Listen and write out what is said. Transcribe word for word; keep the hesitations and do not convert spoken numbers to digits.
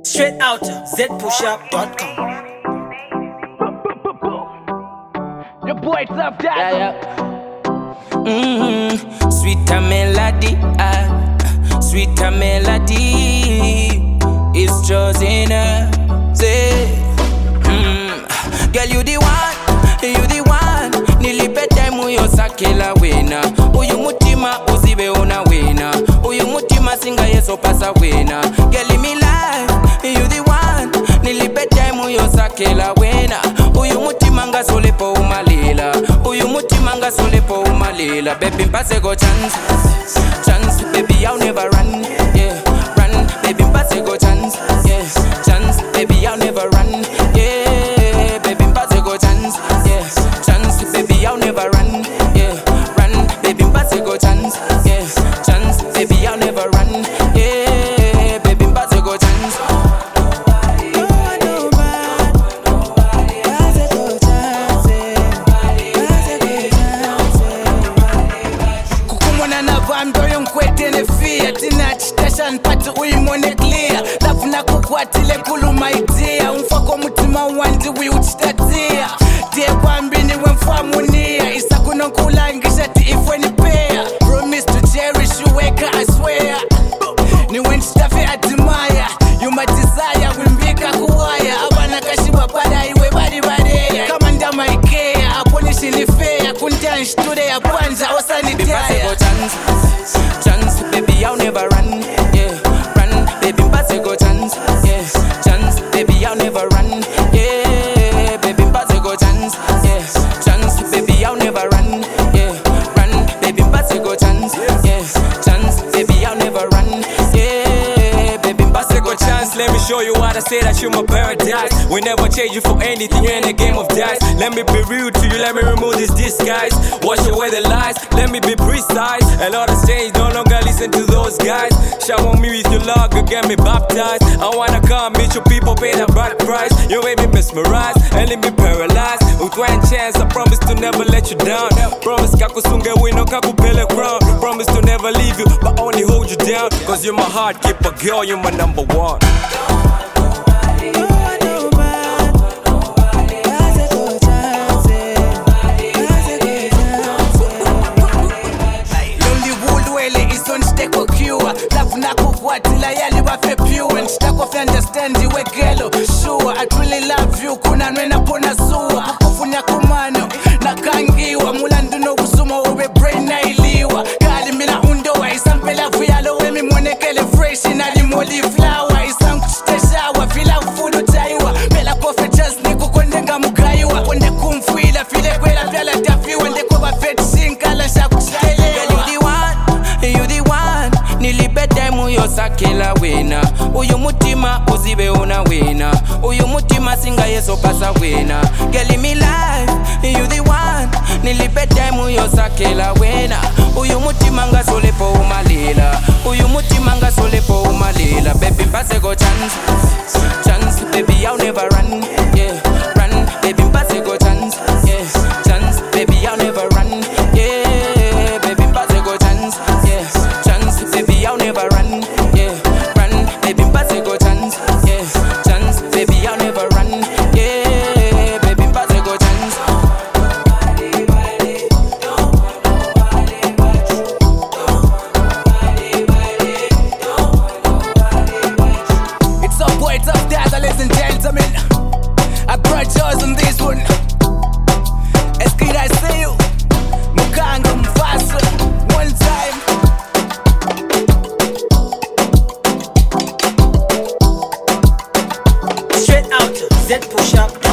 Straight out z push up dot com. Your boy Tough Dad. Yeah, yeah. Mm-hmm. Sweeter melody, ah, sweeter melody is chosen. Say, mm. Girl, you the one, you the one. Nilipe time uyo sakela wena. Uyu mutima uzibe una wena. Uyu mutima singa yeso pasa wena. Girl, me life, you the one. Nilipe time uyo sakela wena. Uyu mutima nga sole po umalila. Uyu mutima nga sole po umalila. Baby mpase go chance, chance. Baby I'll never run, yeah, run. Baby mpase go chance, yeah, chance. Baby I'll never run, yeah. Baby mpase go chance, yeah, chance. Baby I'll never run, yeah, run. Baby mpase go chance, yeah, chance. Baby I'll never run, yeah. Baby mpase go chance. Pati uyimone clear Lafuna kukwatile kuluma idea Umfako mutima wandi wiuchitatia Tie kwambini wemfamunia Isa kunonkula ngishati ifwe ni pea Promise to cherish you weka I swear Ni wenchitafe admire You my desire wimbika kuwaya Abana kashiba pada iwe badi badea Kama ndama ikea Aponishi ni fair Kuntia nshtude ya kwanza Osa ni tiaya Chance, chance, baby I'll never run, yeah, run, baby mpase go chance, yeah, chance, baby I'll never run, yeah, baby mpase go chance, yeah, chance, baby I'll never run, yeah, run, baby mpase go chance, yeah, chance, baby I'll never run, yeah, baby mpase go chance. Let me show you what I say that you my paradise. We never change you for anything, you're in a game of dice. Let me be real to you, let me remove this disguise. Wash away the lies, let me be precise. A lot has changed, no longer listen to those guys. Shower me with your love, girl, get me baptized. I wanna come meet you people, pay the bad price. You made me mesmerized, and leave me paralyzed. With one chance, I promise to never let you down. Promise kakusunge wino kakupele crown. Promise to never leave you, but only hold you down. Cause you're my heart keeper, girl, you're my number one. Understand you, girl, sure. I truly love you. Kuna nwena pona suwa kukufunya kumano na kangiwa mulandu no kusuma ube brain na iliwa gali mina undoa isampela vuyalo wemi monekele fresh na limoli flower isam kuchiteshawa fila ufulu taiwa mela kofe just niku kondenga mugaiwa wende kumfuila file kwela pyala tafiwa nde koba fet shinkala shakuchile. You the one, you the one. Nilipe time uyo sakela wena. Uyu mutima uzibe una wena. Uyu mutima singa yeso pasa wena. Girl me life, you the one. Nilipe time uyo sakela wena. Uyu mutima nga sole po umalila. Uyu mutima nga sole po umalila. Baby mpase go chance, chance. Baby I'll never run, yeah, run. Baby mpase go chance, yeah, chance. Baby I'll never run, yeah. Baby mpase go chance, yeah, chance. Baby I'll never run, yeah, run. Baby mpase go chance, yeah, chance. Baby I'll never run, yeah. Baby mpase go chance. It's a boy Tough Dad, ladies and gentlemen. I brought yours on this one. Eskida, I see you. Mukanga Mufasa. One time. Straight out z push up.